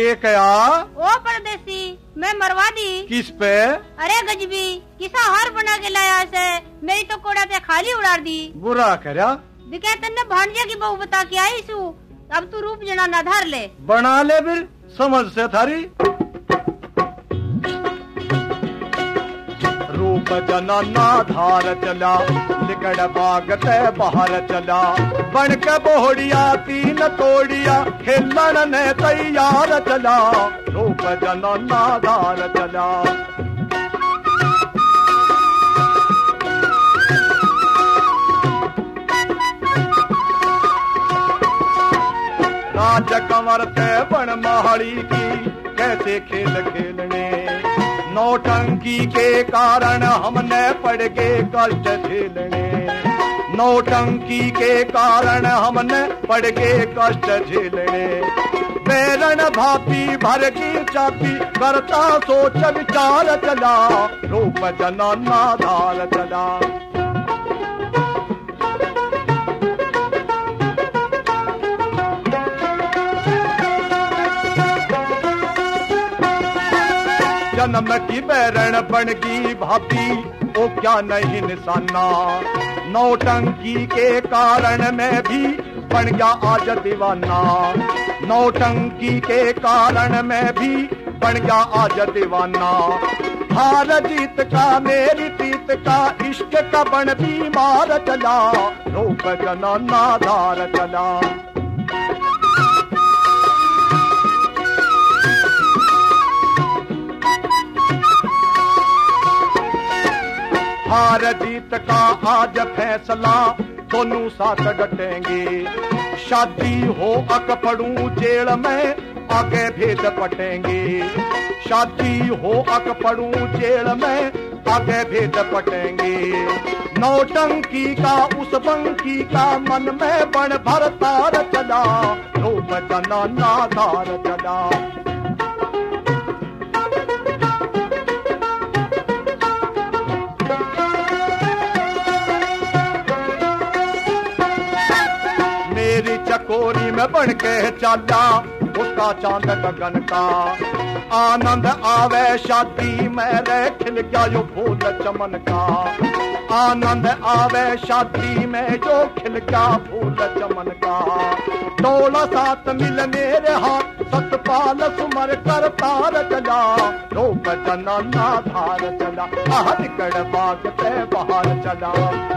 के कया? ओ परदेसी, मैं मरवा दी। किस पे? अरे गजबी, किसा हार बना के लाया से, मेरी तो कोड़ा ते खाली उड़ा दी। बुरा करया। दिखे तन्ने भांजिया की बहू बता के आई सू, अब तू रूप जना ना धार ले। बना ले फिर, समझ से थारी। रूप जनाना धार चला, लिकड़ बाग ते बाहर चला, बन के बोहड़िया तीन तोड़िया, खेलन ने तैयार चला। रूप जनाना धार चला। राज कंवर ते बन महाड़ी की, कैसे खेल खेलने, नौटंकी के कारण हमने पड़ के कष्ट झेलने। नौटंकी के कारण हमने पड़ के कष्ट झेलने। बैरन भापी भर की चापी, करता सोच विचार चला। रूप जनाना धार चला। जन्म की बैरण बन की भाभी, ओ क्या नहीं निशाना। नौटंकी के कारण मैं भी बन गया आज दीवाना। नौटंकी के कारण मैं भी बन गया आज दीवाना। हार जीत का मेरी प्रीत का, इश्क का बन बीमार चला। रूप जनाना धार चला। हार जीत का आज फैसला, दोनों साथ डटेंगे। शादी हो अक पड़ूं जेल में, आगे भेद पटेंगे। शादी हो अक पड़ूं जेल में, आगे भेद पटेंगे। नौटंकी का उस बंकी का, मन में बन भर तार चला। रूप जनाना धार चला। मेरी चकोरी में बन के चाला, उसका चांद गगन का। आनंद आवे शादी में रे, खिल गया यो फूल चमन का। आनंद आवे शादी में जो खिल गया फूल चमन का। डोला साथ मिल मेरे हाथ, सतपाल सुमर कर तार चला। रूप जनाना धार चला। हर कड़ बाग ते बाहर चला।